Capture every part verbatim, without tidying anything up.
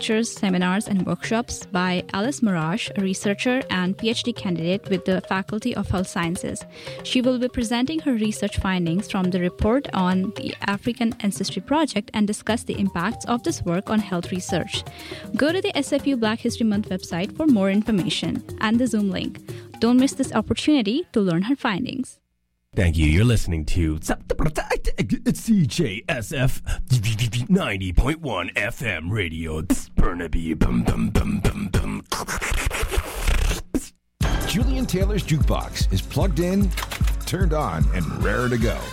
lectures, seminars, and workshops by Alice Marash, a researcher and PhD candidate with the Faculty of Health Sciences. She will be presenting her research findings from the report on the African Ancestry Project and discuss the impacts of this work on health research. Go to the S F U Black History Month website for more information and the Zoom link. Don't miss this opportunity to learn her findings. Thank you. You're listening to C J S F ninety point one F M radio. Burnaby. Julian Taylor's Jukebox is plugged in, turned on, and raring to go.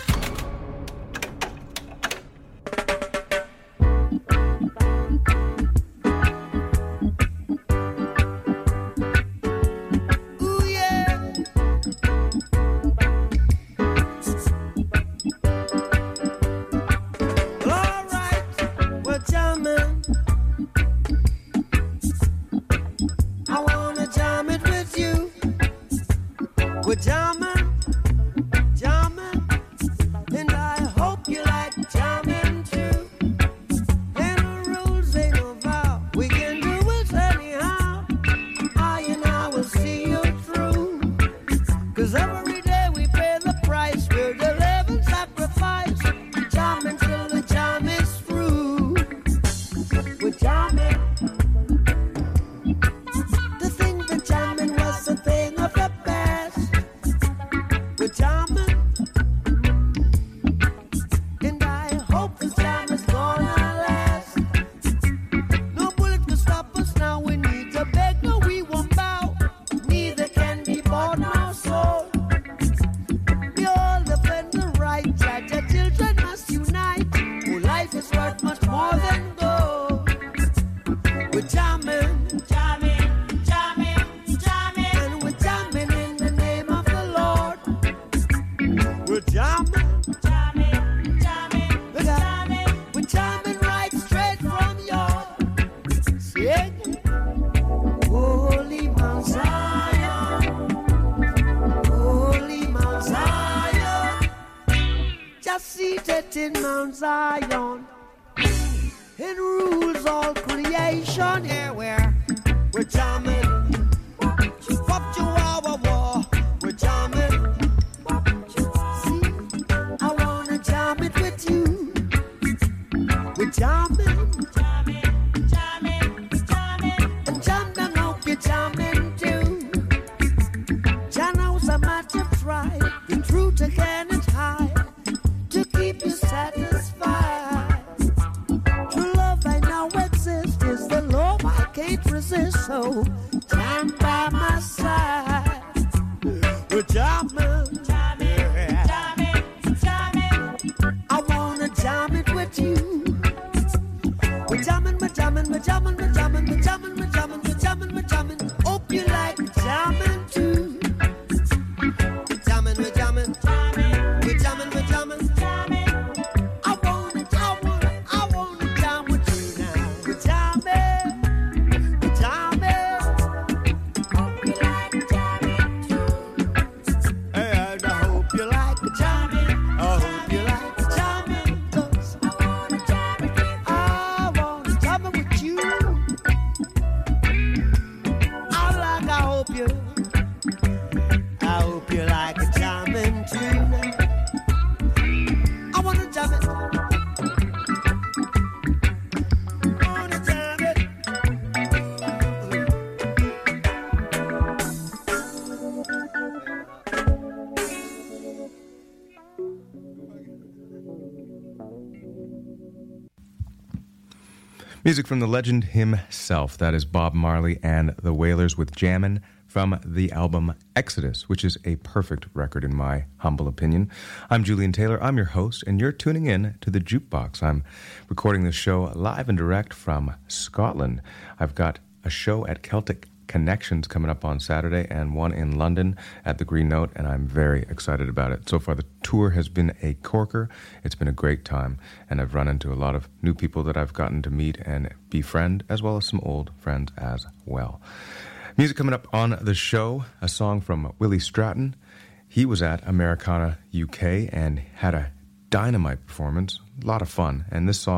Music from the legend himself. That is Bob Marley and the Wailers with Jammin' from the album Exodus, which is a perfect record in my humble opinion. I'm Julian Taylor. I'm your host, and you're tuning in to the Jukebox. I'm recording this show live and direct from Scotland. I've got a show at Celtic Connections coming up on Saturday and one in London at the Green Note, and I'm very excited about it. So far, the tour has been a corker. It's been a great time, and I've run into a lot of new people that I've gotten to meet and befriend, as well as some old friends as well. Music coming up on the show, a song from Willie Stratton. He was at Americana U K and had a dynamite performance, a lot of fun, and this song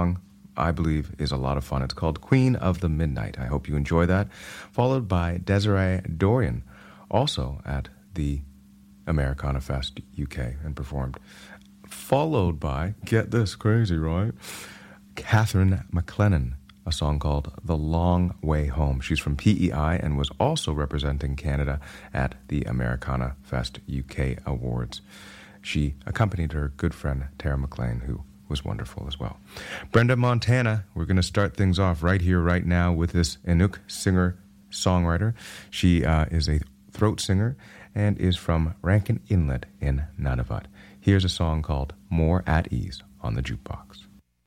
I believe is a lot of fun. It's called Queen of the Midnight. I hope you enjoy that. Followed by Desiree Dorian, also at the Americana Fest U K and performed. Followed by, get this crazy, right? Catherine McLennan, a song called The Long Way Home. She's from P E I and was also representing Canada at the Americana Fest U K Awards. She accompanied her good friend Tara McLean, who was wonderful as well. Brenda Montana, we're going to start things off right here, right now with this Inuk singer-songwriter. She uh, is a throat singer and is from Rankin Inlet in Nunavut. Here's a song called More at Ease on the Jukebox.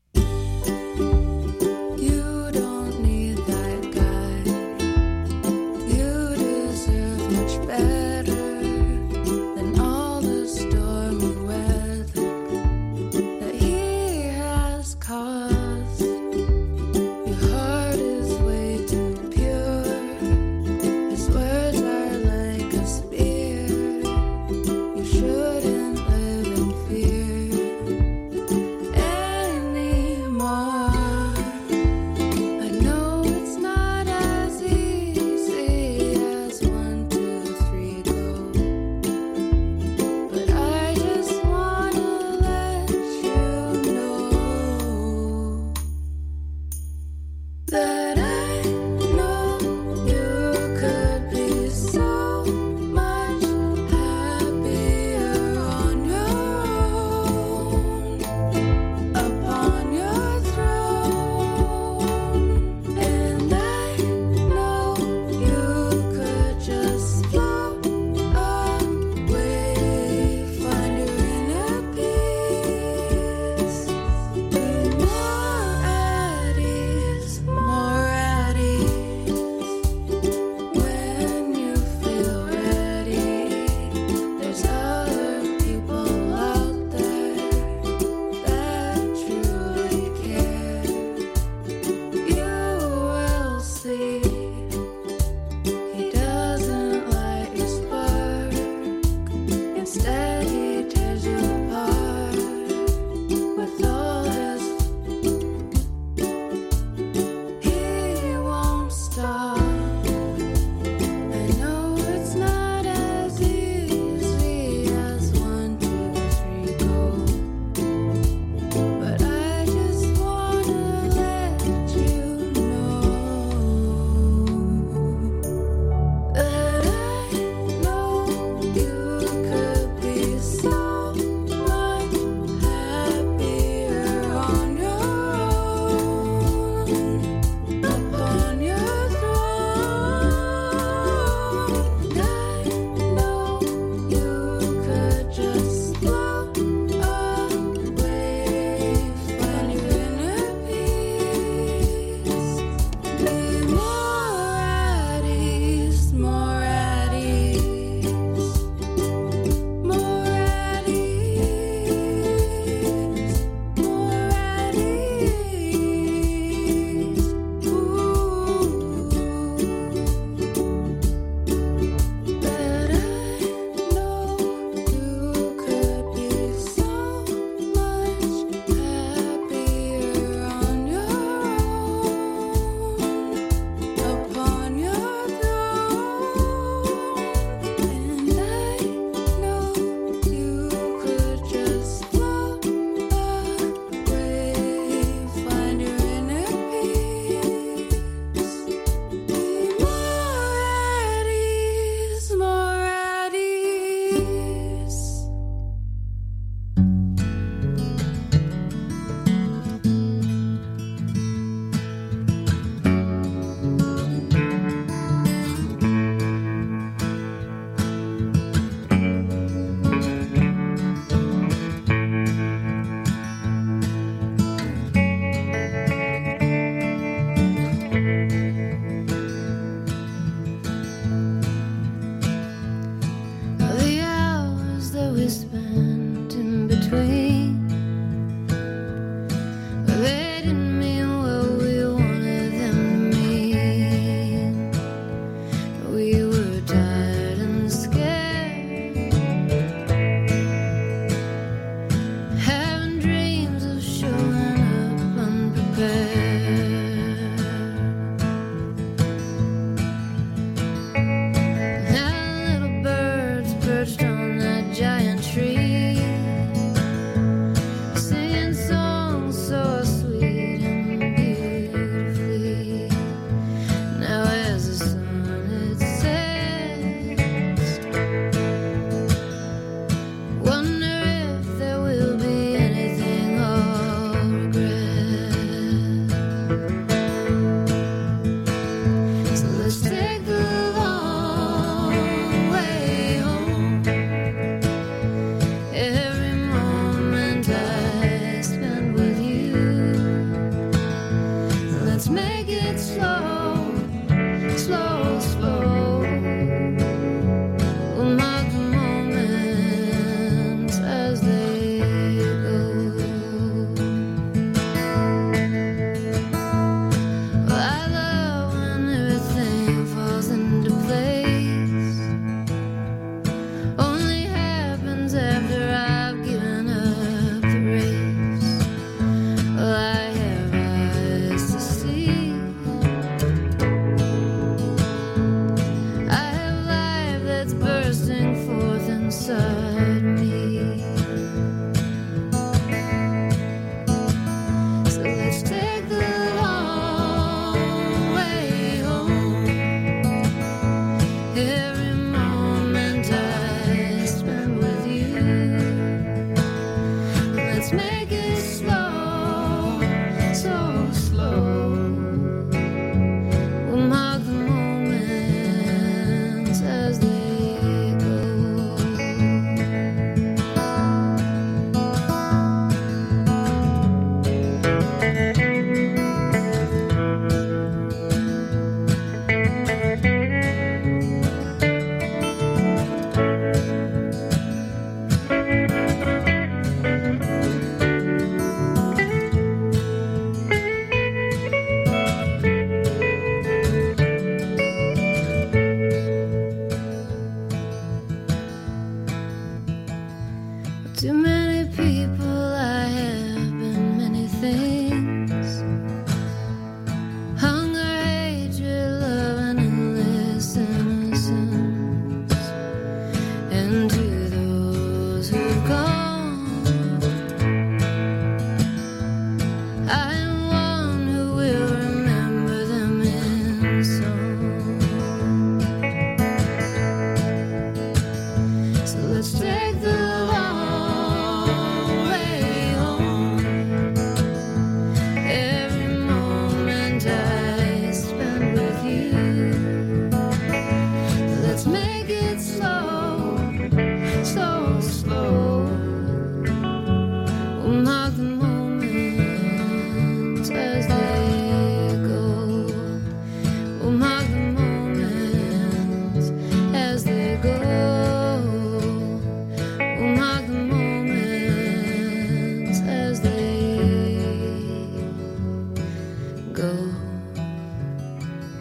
You don't need that guy. You deserve much better than all the stormy weather that he has caused. Your heart is way too pure. His words are like a spear. You shouldn't live in fear.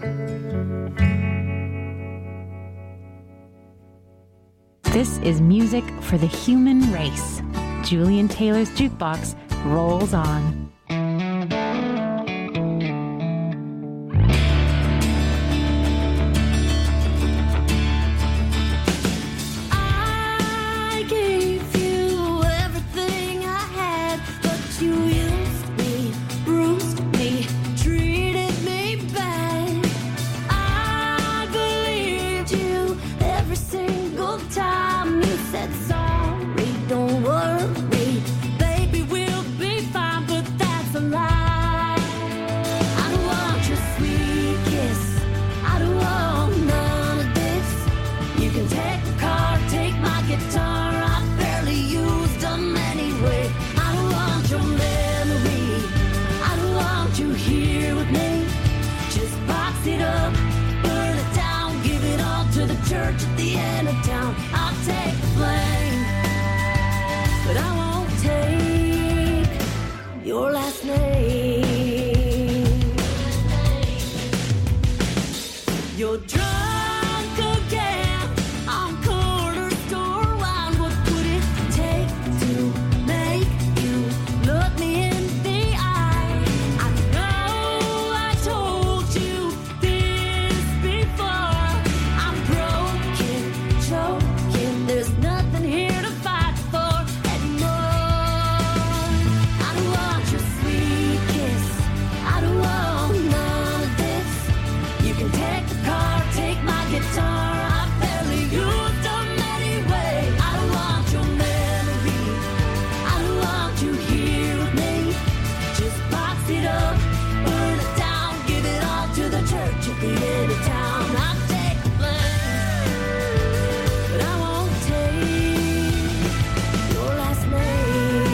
This is music for the human race. Julian Taylor's Jukebox rolls on. I gave you everything I had, but you used me, bruised me, treated me bad. I believed you every single time you said sorry, don't worry, baby, we'll be fine, but that's a lie. I don't want your sweet kiss, I don't want none of this. You can take the car, take my guitar, I barely used them anyway. I don't want your memory, I don't want you here with me. Just box it up, burn it down, give it all to the church at the end of town. I'll take the blame, but I won't take your last name. You're drunk again on corner store wine. What would it take to make you look me in the eye? I know I told you this before. I'm broken, choking. There's nothing here to fight for anymore. I don't want your sweet kiss, I don't want none of this. You can take the car, take my guitar, I barely used them anyway. I don't want your memory, I don't want you here with me. Just box it up, burn it down, give it all to the church at the end of town. I'll take the blame, but I won't take your last name.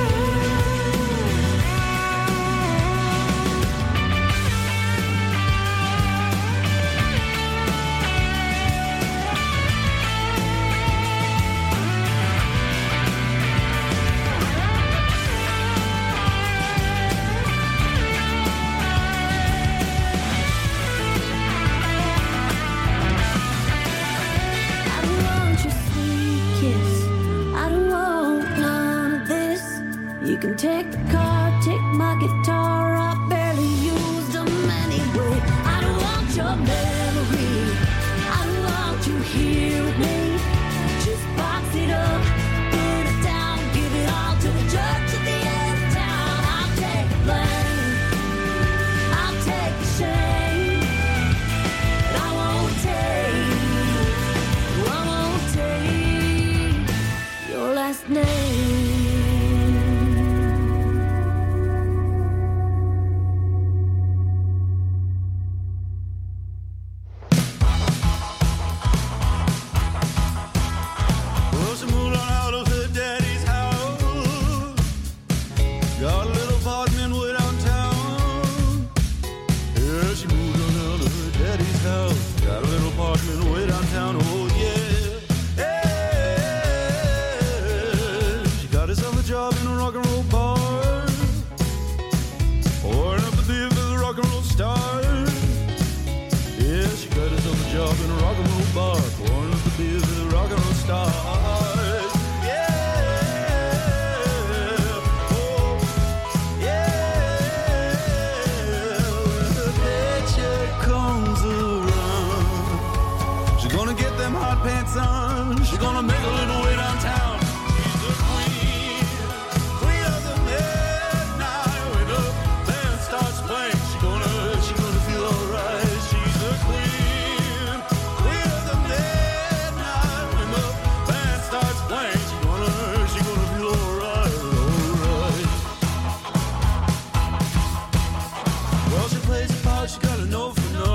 I don't want your sweet kiss, I don't want none of this. You can take the car, take my guitar, I barely used them anyway. I don't want your memory, I don't want you here with me. Just box it up, burn it down, give it all to the church at the end of town. I'll take the blame, I'll take the shame, but I won't take, I won't take your last name. Well, she moved on out of her daddy's house. Got a little apartment way downtown. Yeah, she moved on out of her daddy's house. Got a little apartment way downtown. Oh, yeah. Yeah. She got herself a job in a rock and roll bar. Pouring up the beer for the rock and roll star. Yeah, she got herself a job in a rock and roll bar. Pouring up the beer for the rock and roll star. Yeah. Oh, yeah. When the paycheck comes around, she's gonna get them hot pants on. She's gonna make a little way downtown. She's the queen, queen of the midnight. When the band starts playing, she's gonna, she's gonna feel alright. She's the queen, queen of the midnight. When the band starts playing, she's gonna, she's gonna feel alright, alright. Well, she plays a part, she got a no for no.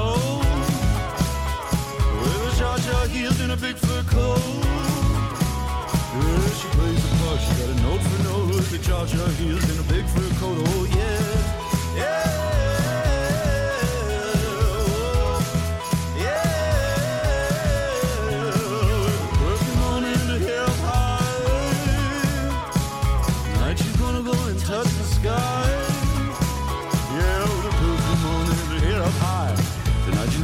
With a cha-cha heels and a big fur coat. Yeah, she plays the part, she got a note for note. The cha-cha heels and a big fur coat, oh yeah. Yeah. Oh, yeah. With a perfume on and her hair up high. Tonight she's gonna go and touch the sky. Yeah, with a perfume on and her hair up high. Tonight she's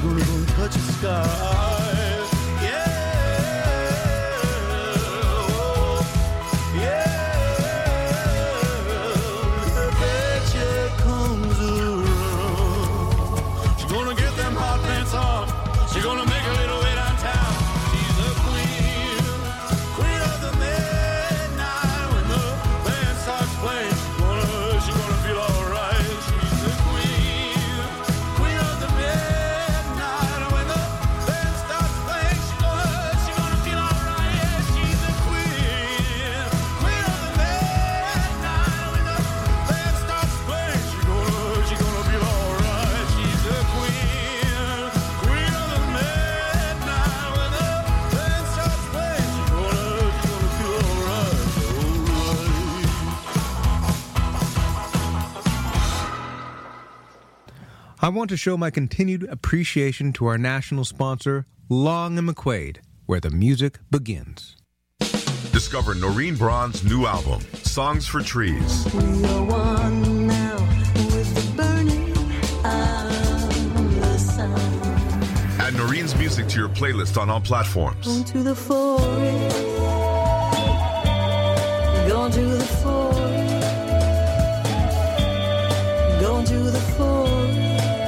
I want to show my continued appreciation to our national sponsor, Long and McQuaid, where the music begins. Discover Noreen Braun's new album, Songs for Trees. We are one now with the burning of the sun. Add Noreen's music to your playlist on all platforms. Going to the forest. Going to the forest. Going to the forest.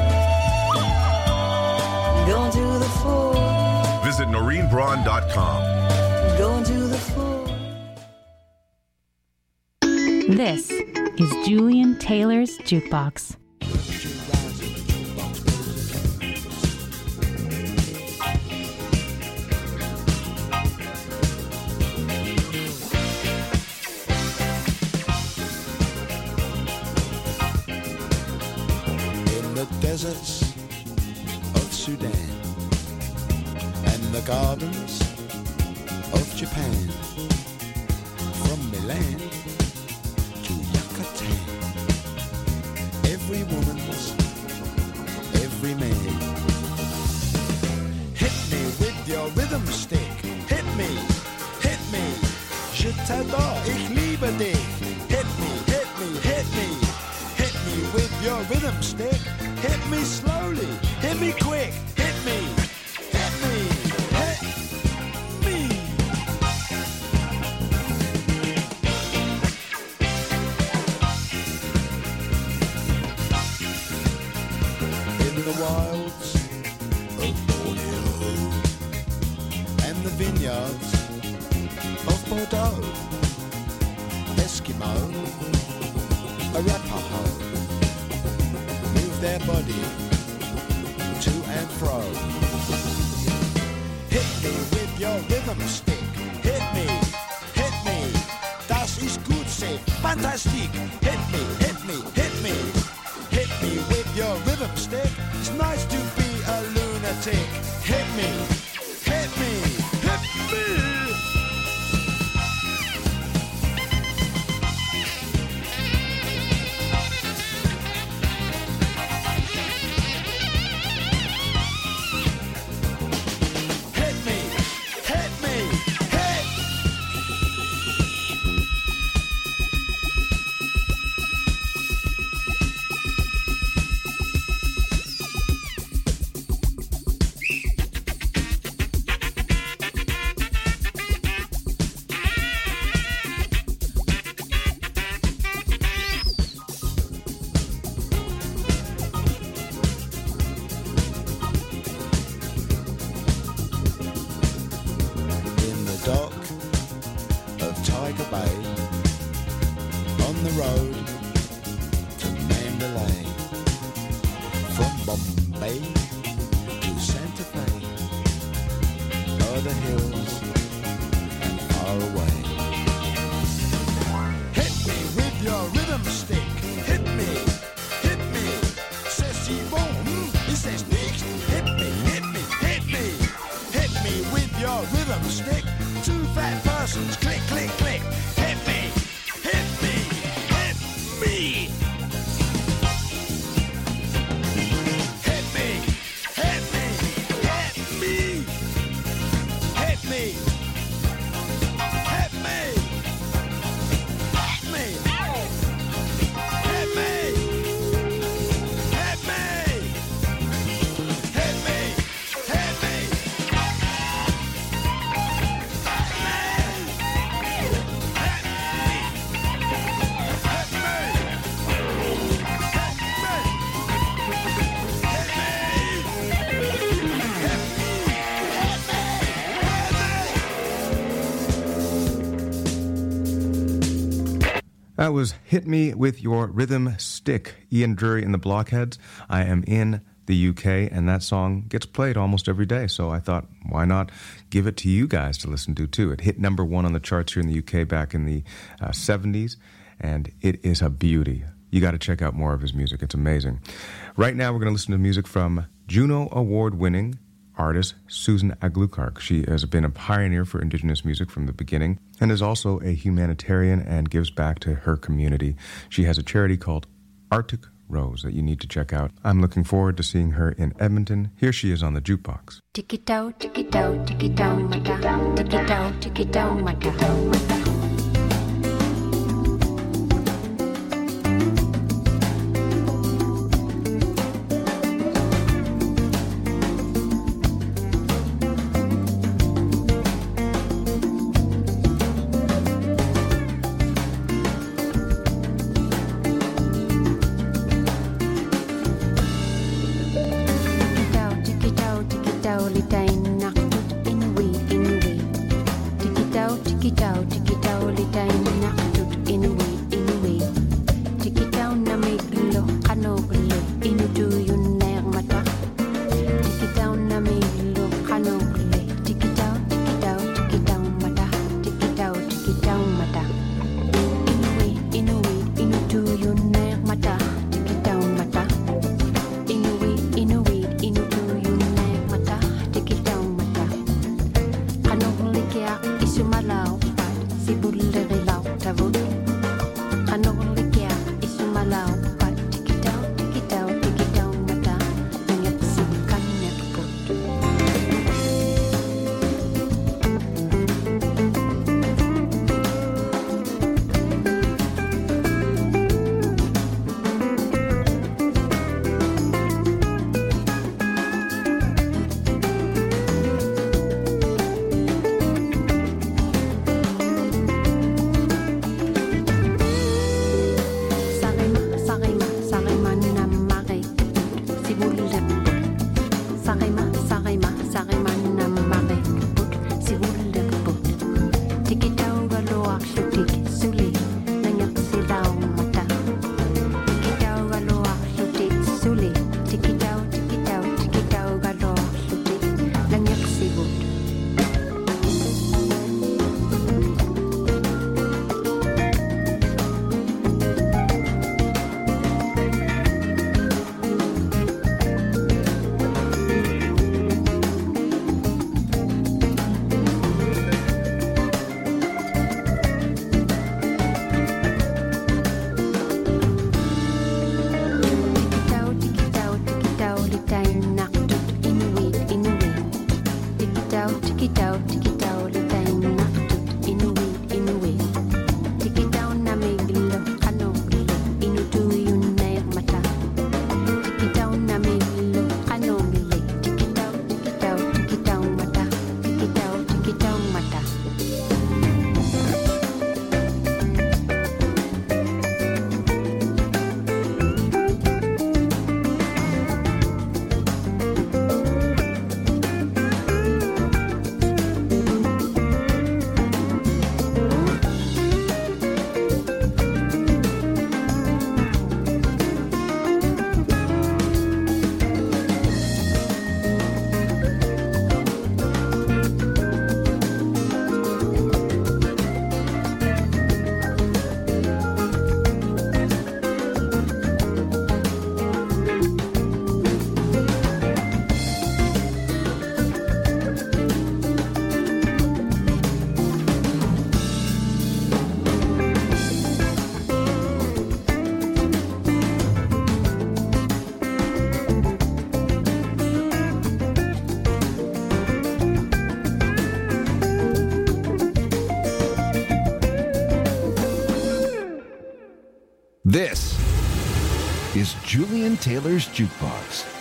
Going to the forest. Visit Noreen Braun dot com. Going to the forest. This is Julian Taylor's Jukebox. In the deserts of Sudan and the gardens of Japan, from Milan to Yucatan, every woman's, every man. Hit me with your rhythm stick, hit me, hit me, je t'adore, ich liebe dich. Hit me, hit me, hit me, hit me with your rhythm stick, hit me slowly, hit me quick, hit me, hit me, hit me. In the wilds of Borneo and the vineyards of Bordeaux, Eskimo, Arapaho, move their body to and fro. Hit me with your rhythm stick, hit me, hit me, das ist gut, say, fantastic. Hit me, hit me, hit me, hit me with your rhythm stick. It's nice to be a lunatic. Hit me, hit me, hit me. Hit me, hit me, hit. In the dock of Tiger Bay, on the road to Mandalay, from Bombay to Santa Fe, o'er the hills and far away. Hit me with your rhythm stick, hit me, hit me, c'est si bon, mm, c'est nicht. Hit me, hit me, hit me, hit me with your rhythm stick. Two fat persons, click, click, click. Hit me, hit me, hit me. Hit me, hit me, hit me. Hit me, hit me, hit me. Hit me, hit me, hit me, hit me. That was Hit Me With Your Rhythm Stick, Ian Drury and the Blockheads. I am in the U K, and that song gets played almost every day, so I thought, why not give it to you guys to listen to, too. It hit number one on the charts here in the U K back in the uh, seventies, and it is a beauty. You got to check out more of his music. It's amazing. Right now, we're going to listen to music from Juno Award-winning artist Susan Aglukar. She has been a pioneer for Indigenous music from the beginning and is also a humanitarian and gives back to her community. She has a charity called Arctic Rose that you need to check out. I'm looking forward to seeing her in Edmonton. Here she is on the Jukebox. Tiki-tau, tiki-tau, tiki-tau, mata. Tiki-tau, tiki-tau, mata. This is Julian Taylor's Jukebox.